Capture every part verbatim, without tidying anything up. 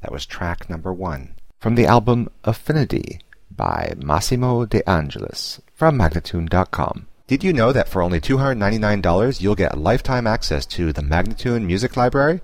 That was track number one. From the album Affinity by Massimo De Angelis from Magnatune dot com. Did you know that for only two hundred ninety-nine dollars you'll get lifetime access to the Magnatune Music Library?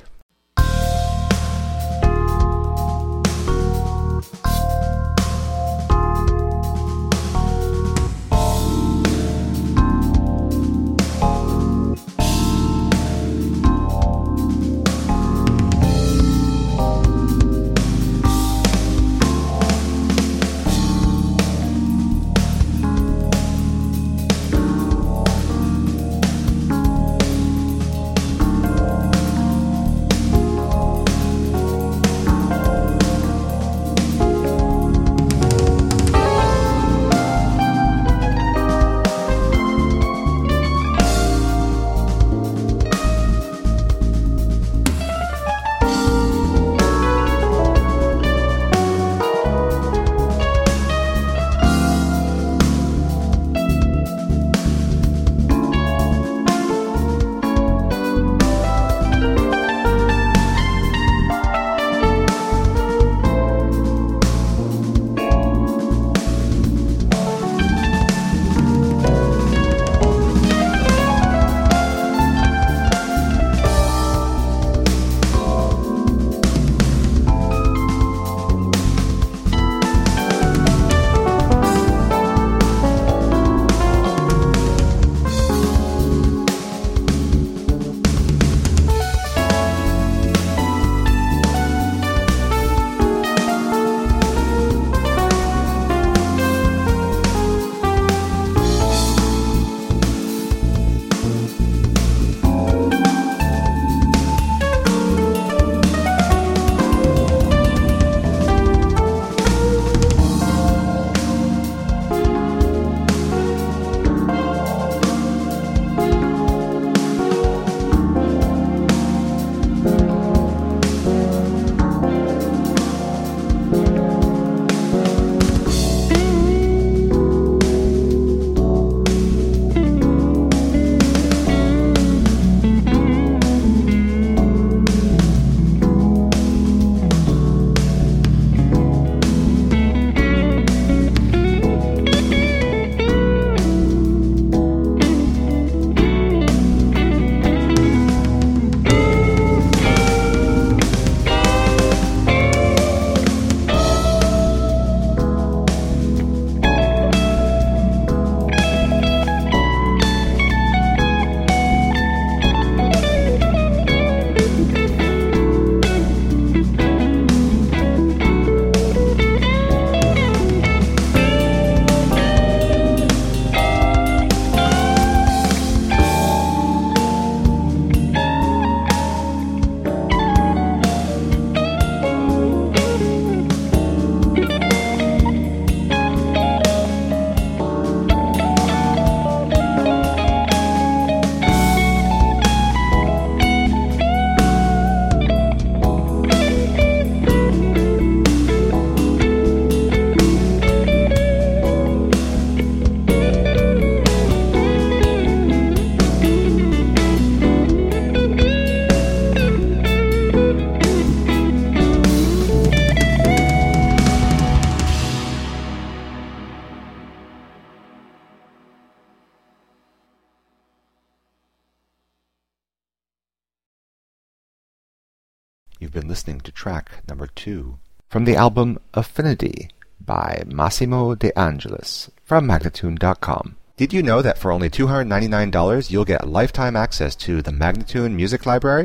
You've been listening to track number two from the album Affinity by Massimo De Angelis from Magnatune dot com. Did you know that for only two hundred ninety-nine dollars you'll get lifetime access to the Magnatune Music Library?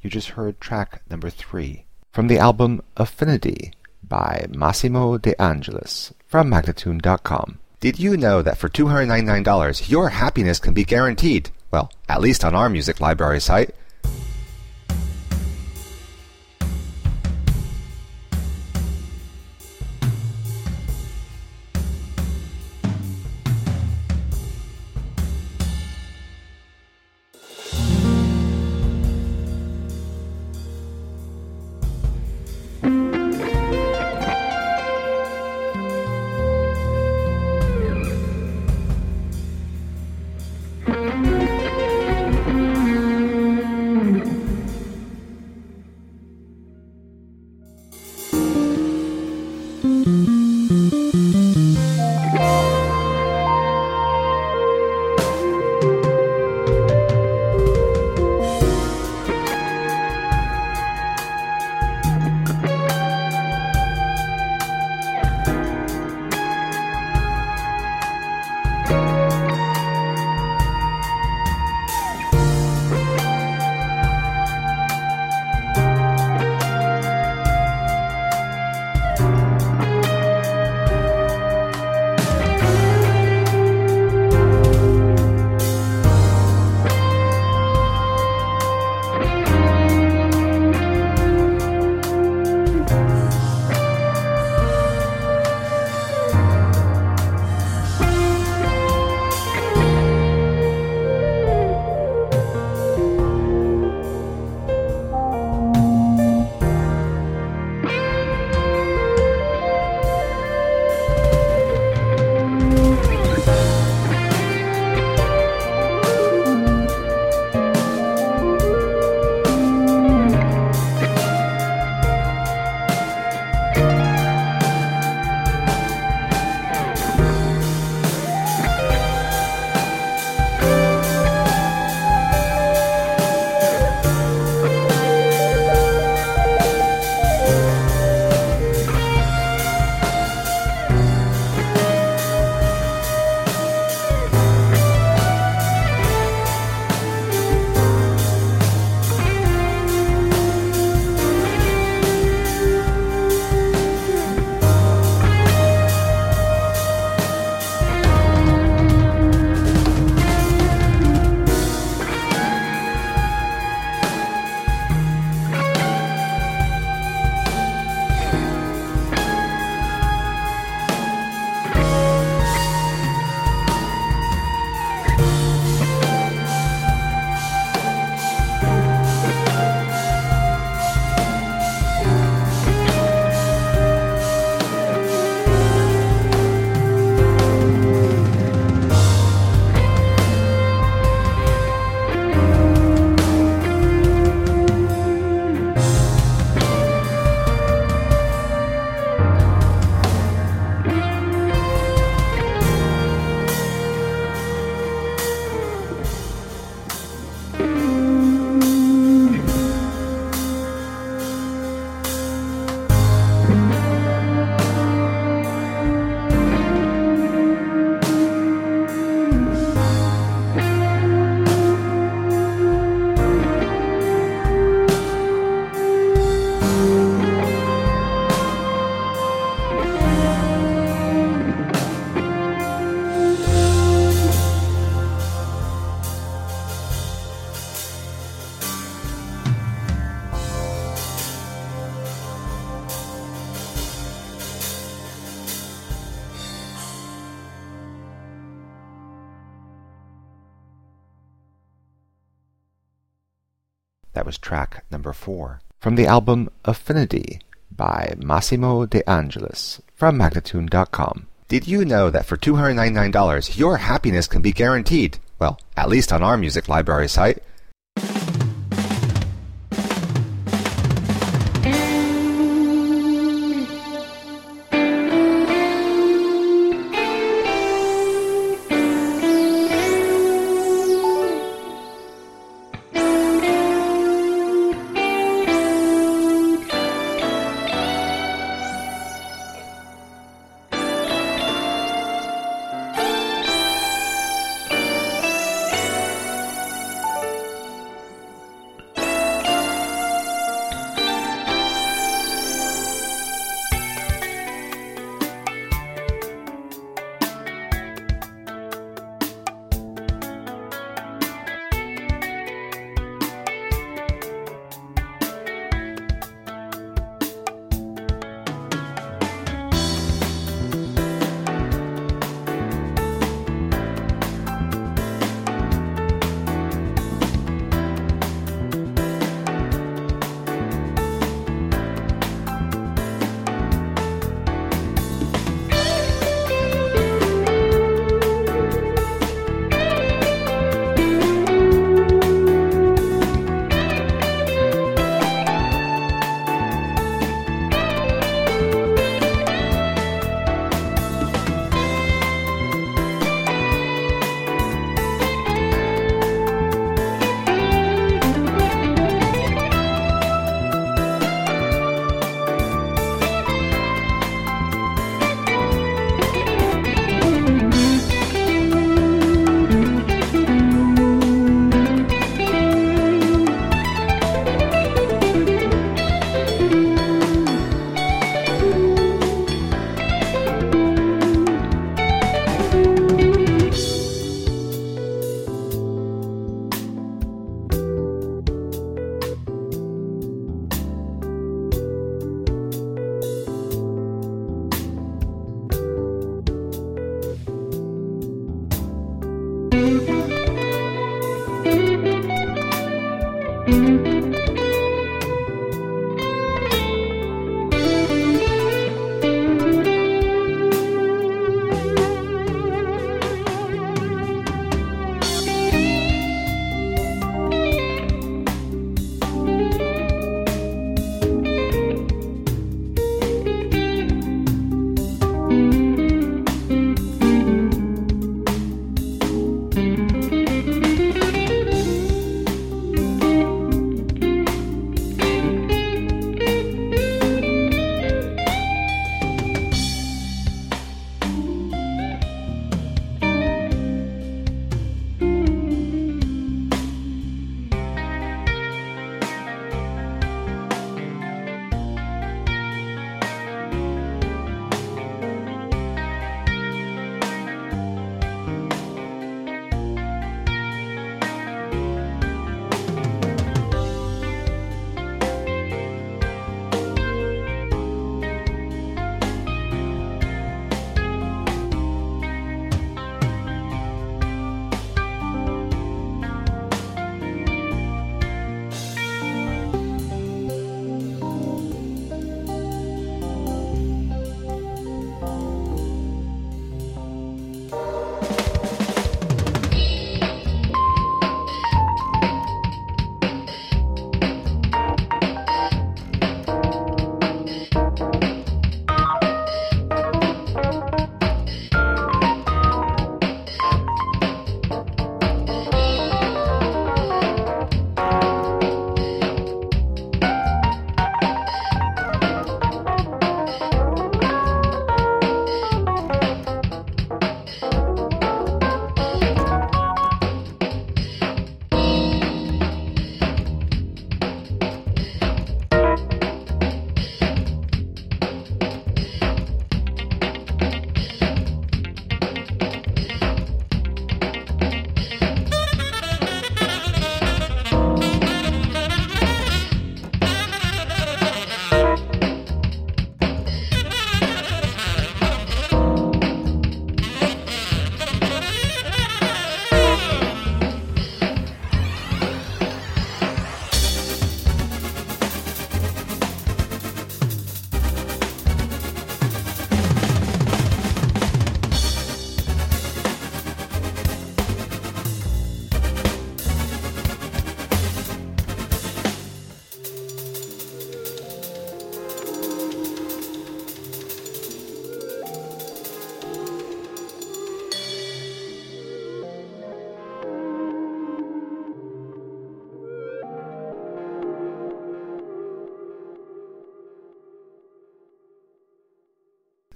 You just heard track number three from the album Affinity by Massimo De Angelis from Magnatune dot com. Did you know that for two hundred ninety-nine dollars your happiness can be guaranteed? Well, at least on our music library site. That was track number four from the album Affinity by Massimo De Angelis from Magnatune dot com. Did you know that for two hundred ninety-nine dollars your happiness can be guaranteed? Well, at least on our music library site.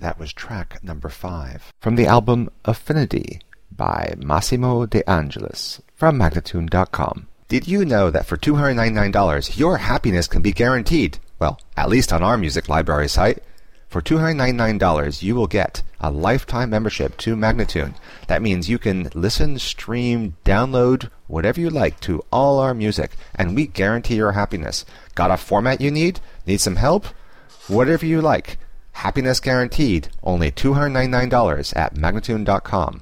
That was track number five from the album Affinity by Massimo De Angelis from Magnatune dot com. Did you know that for two hundred ninety-nine dollars your happiness can be guaranteed? Well, at least on our music library site. For two hundred ninety-nine dollars you will get a lifetime membership to Magnatune. That means you can listen, stream, download, whatever you like to all our music, and we guarantee your happiness. Got a format you need? Need some help? Whatever you like. Happiness guaranteed. Only two hundred ninety-nine dollars at Magnatune dot com.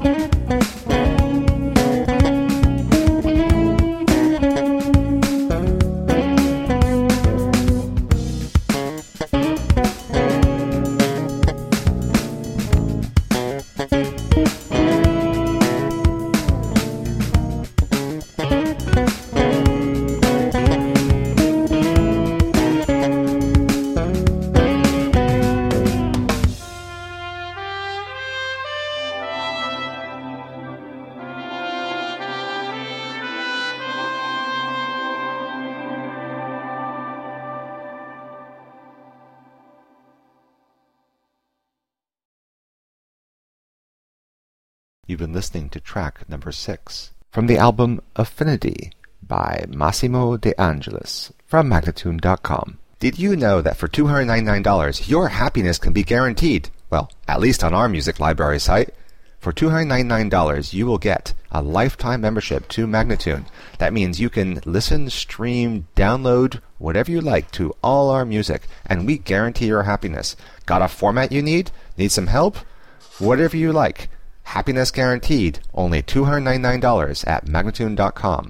You've been listening to track number six from the album Affinity by Massimo De Angelis from Magnatune dot com. Did you know that for two hundred ninety-nine dollars your happiness can be guaranteed? Well, at least on our music library site. For two hundred ninety-nine dollars you will get a lifetime membership to Magnatune. That means you can listen, stream, download, whatever you like to all our music, and we guarantee your happiness. Got a format you need? Need some help? Whatever you like. Happiness guaranteed. Only two hundred ninety-nine dollars at Magnatune dot com.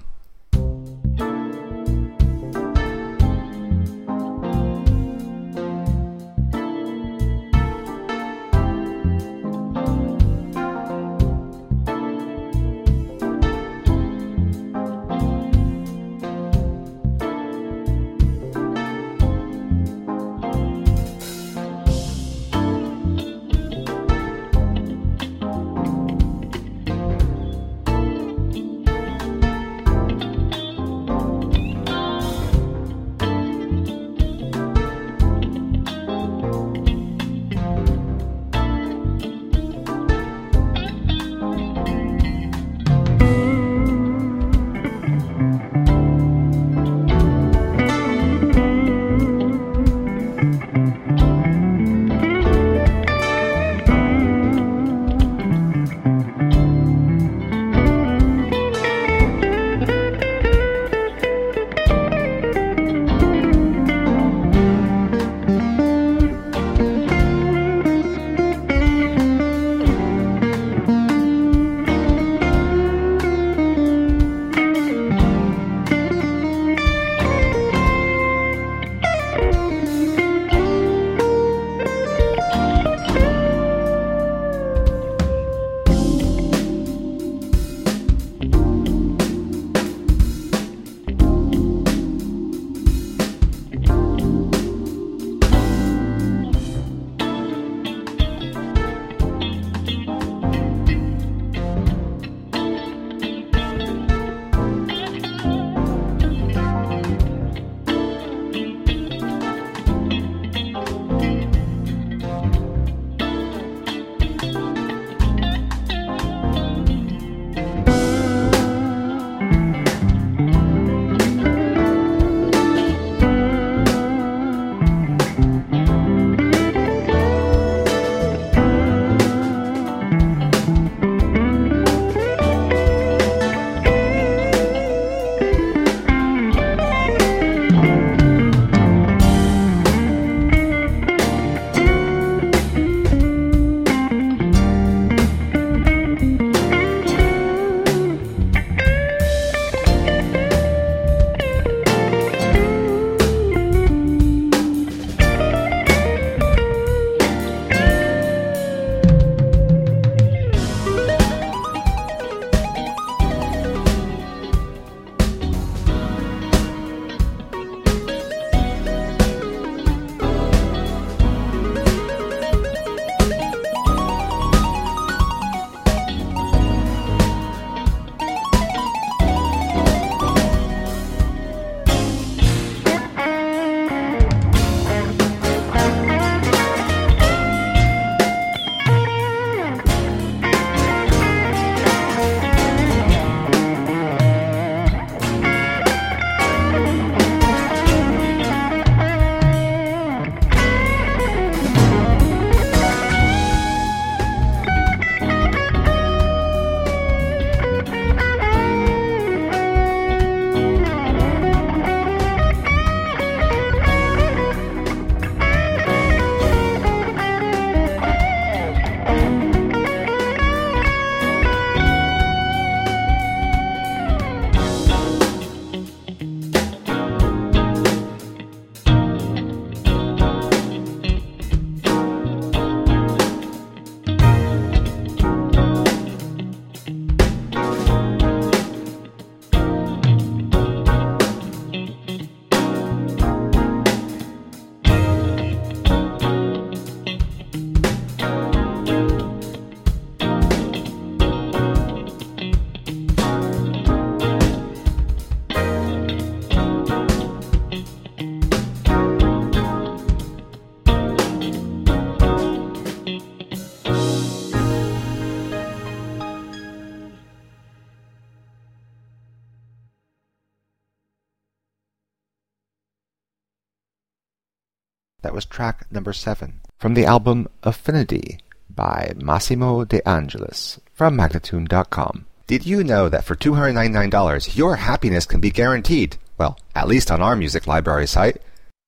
That was track number seven from the album Affinity by Massimo De Angelis from Magnatune dot com. Did you know that for two hundred ninety-nine dollars your happiness can be guaranteed? Well, at least on our music library site.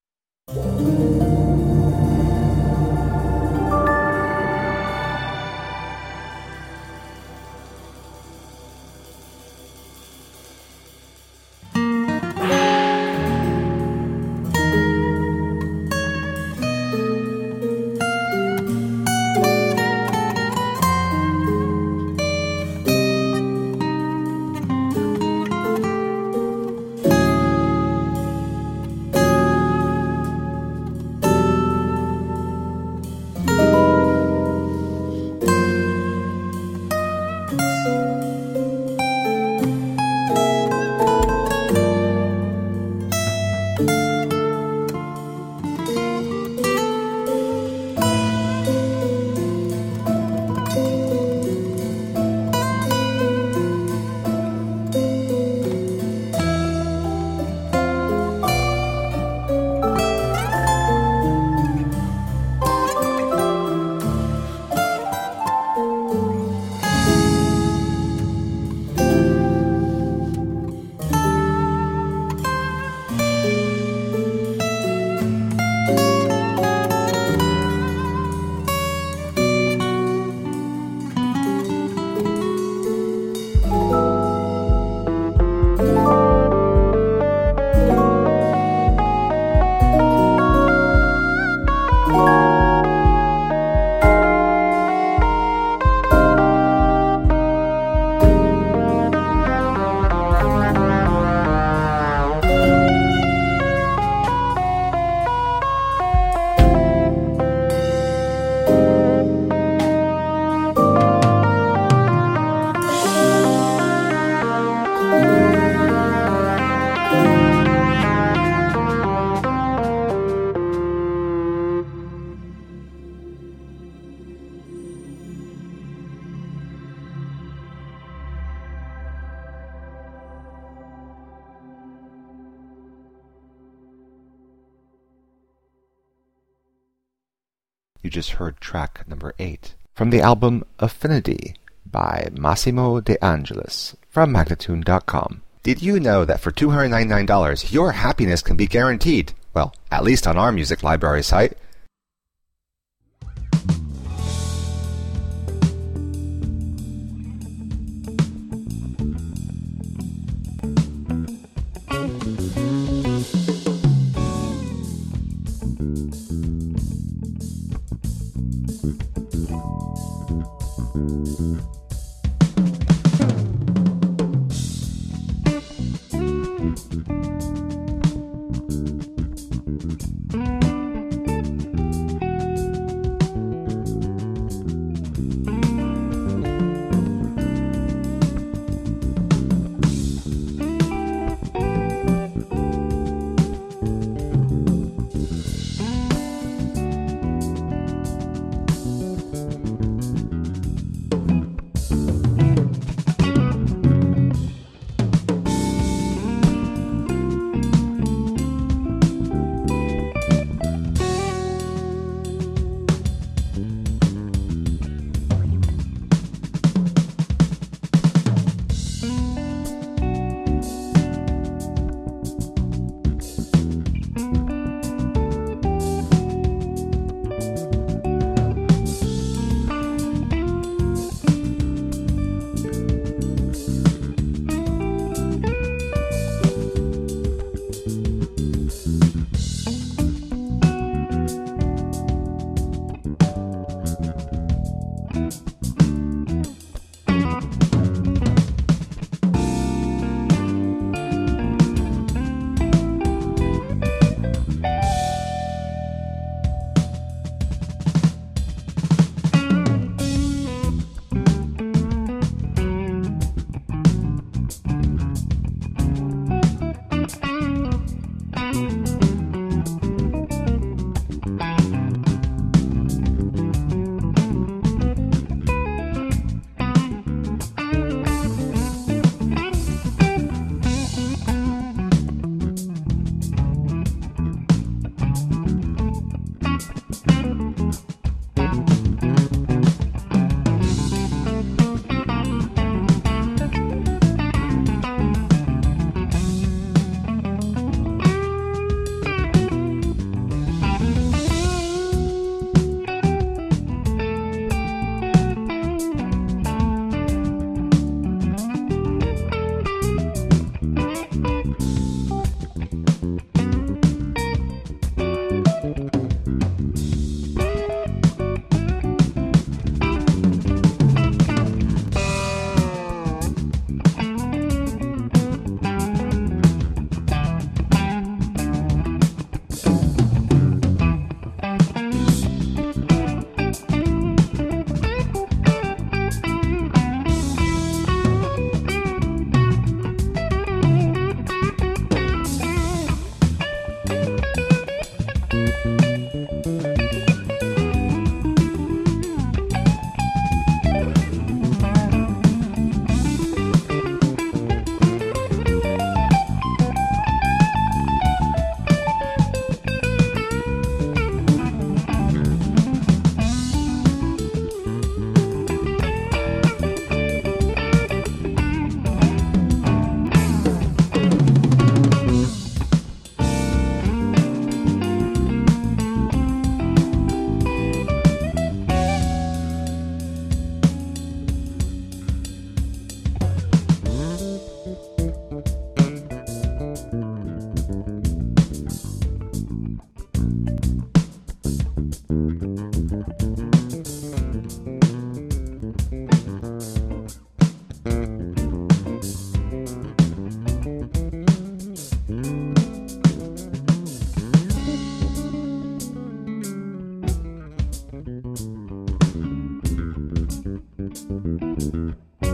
You just heard track number eight from the album Affinity by Massimo De Angelis from Magnatune dot com. Did you know that for two hundred ninety-nine dollars your happiness can be guaranteed? Well, at least on our music library site.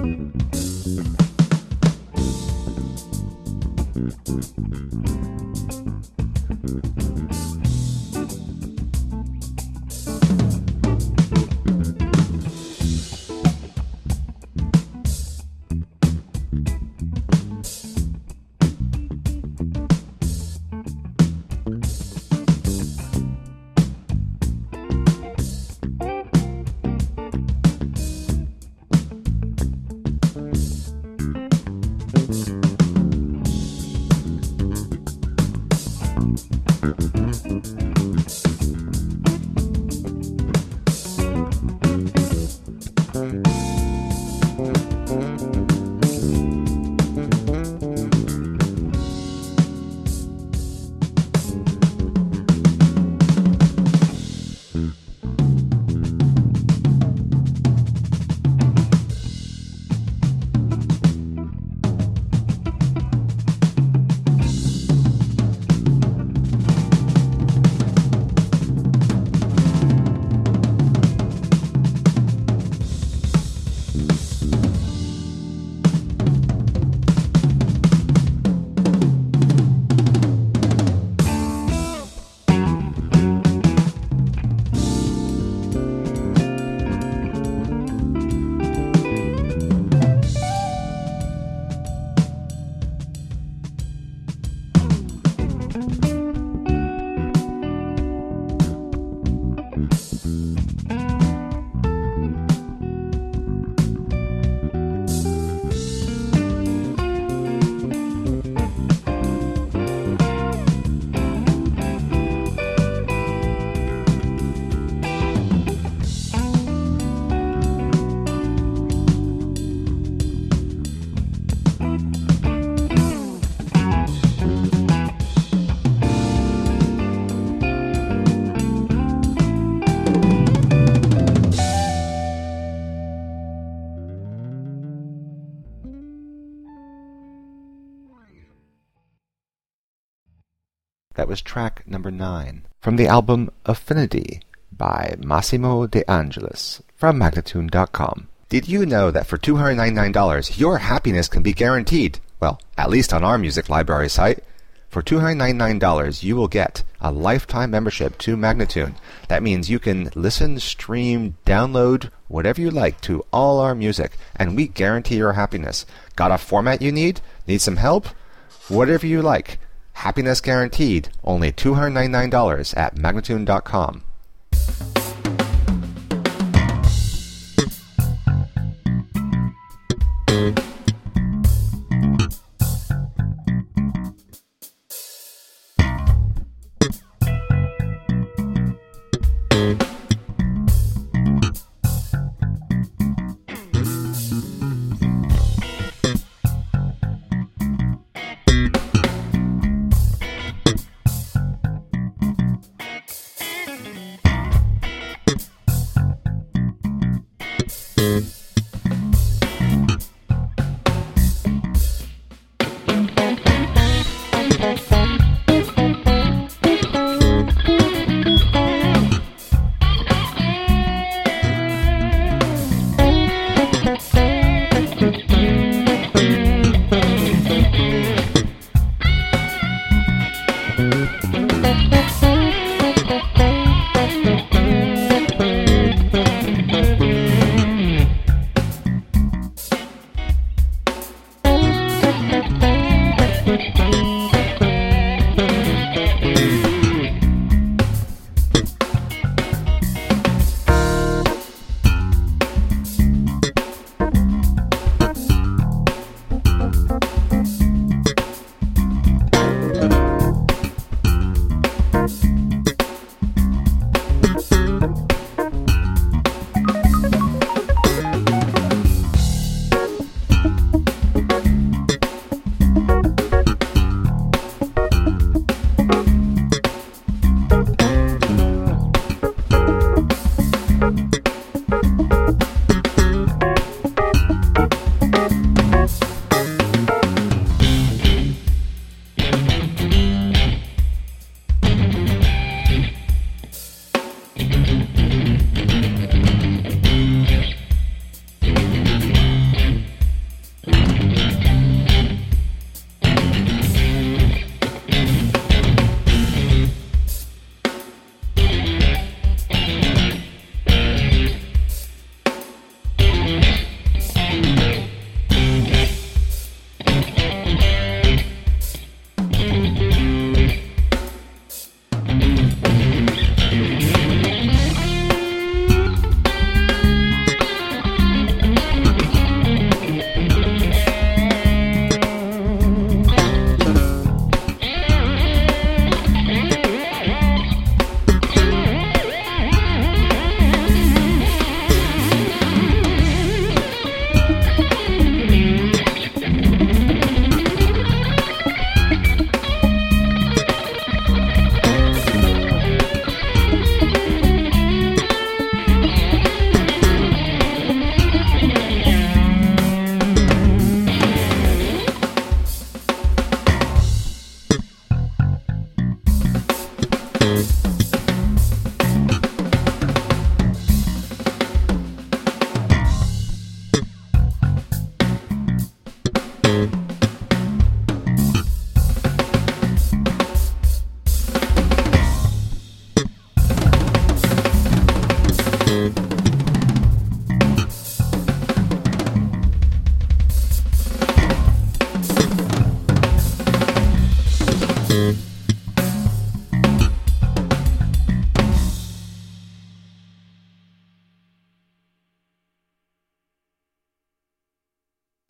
That was track number nine from the album Affinity by Massimo De Angelis from Magnatune dot com. Did you know that for two hundred ninety-nine dollars your happiness can be guaranteed? Well, at least on our music library site. For two hundred ninety-nine dollars you will get a lifetime membership to Magnatune. That means you can listen, stream, download, whatever you like to all our music, and we guarantee your happiness. Got a format you need? Need some help? Whatever you like. Happiness guaranteed. Only two hundred ninety-nine dollars at Magnatune dot com.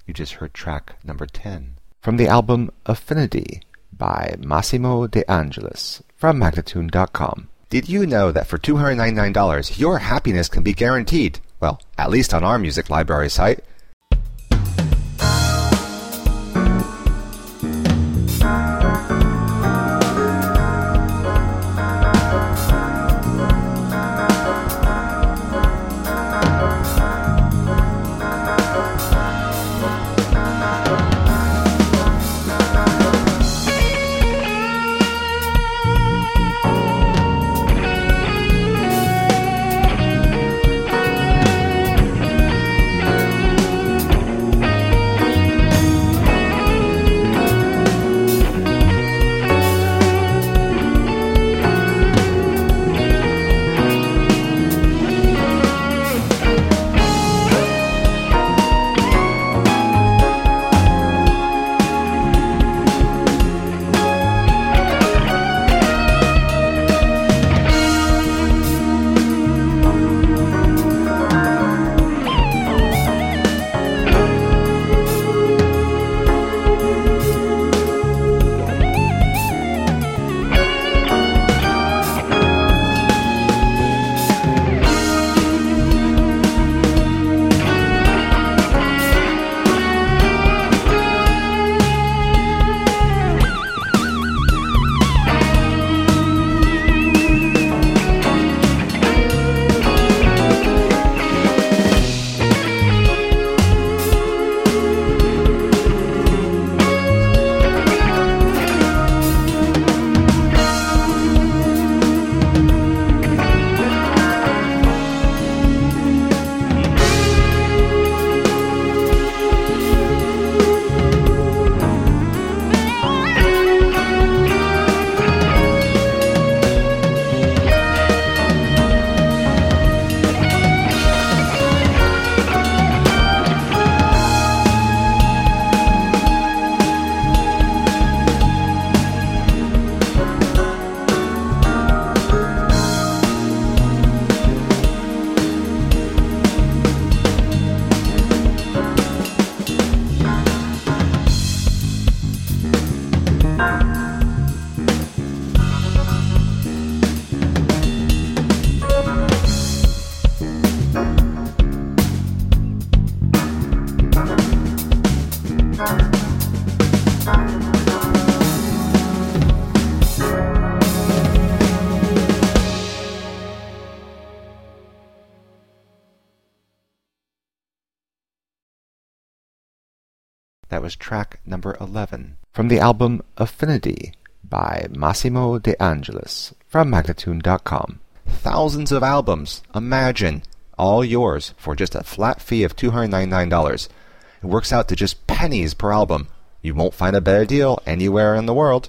You just heard track number ten. From the album Affinity by Massimo De Angelis from Magnatune dot com. Did you know that for two hundred ninety-nine dollars your happiness can be guaranteed? Well, at least on our music library site. That was track number eleven. From the album Affinity by Massimo De Angelis from Magnatune dot com. Thousands of albums, imagine, all yours for just a flat fee of two hundred ninety-nine dollars. It works out to just pennies per album. You won't find a better deal anywhere in the world.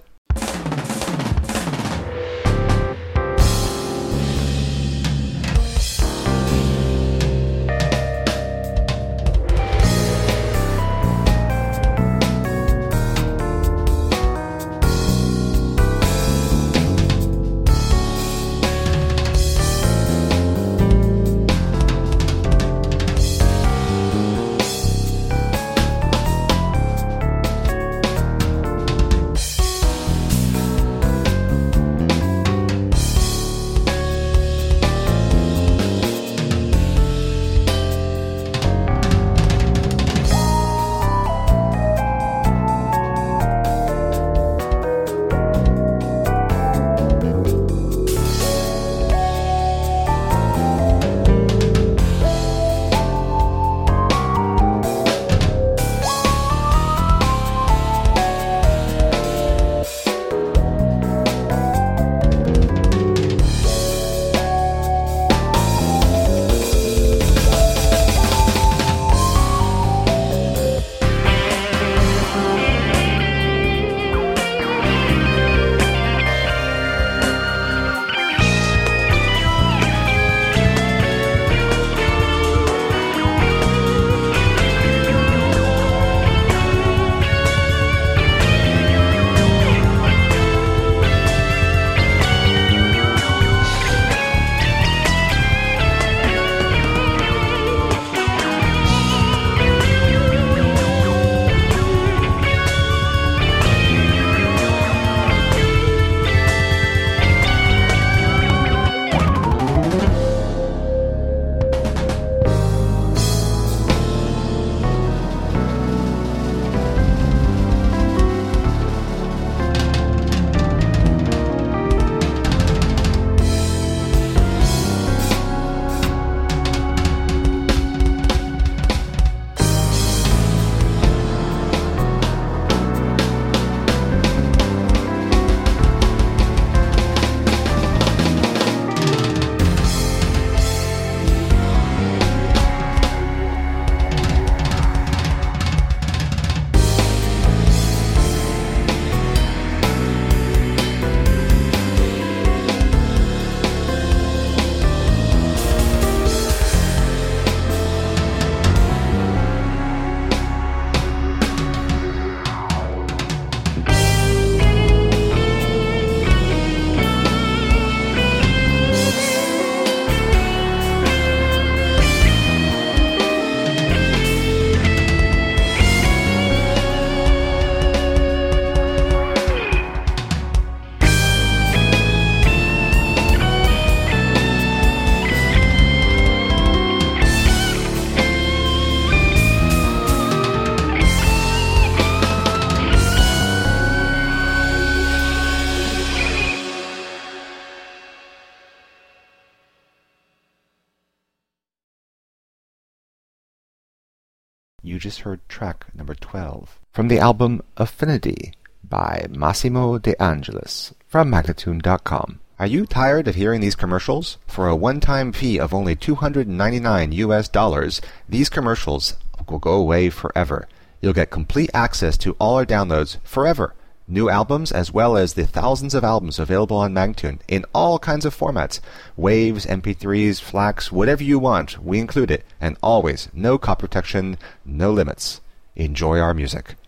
You just heard track number twelve. From the album Affinity by Massimo De Angelis from Magnatune dot com. Are you tired of hearing these commercials? For a one-time fee of only two hundred ninety-nine U S dollars, these commercials will go away forever. You'll get complete access to all our downloads forever. New albums as well as the thousands of albums available on Magnatune in all kinds of formats. Waves, M P threes, FLACs, whatever you want, we include it. And always, no copy protection, no limits. Enjoy our music.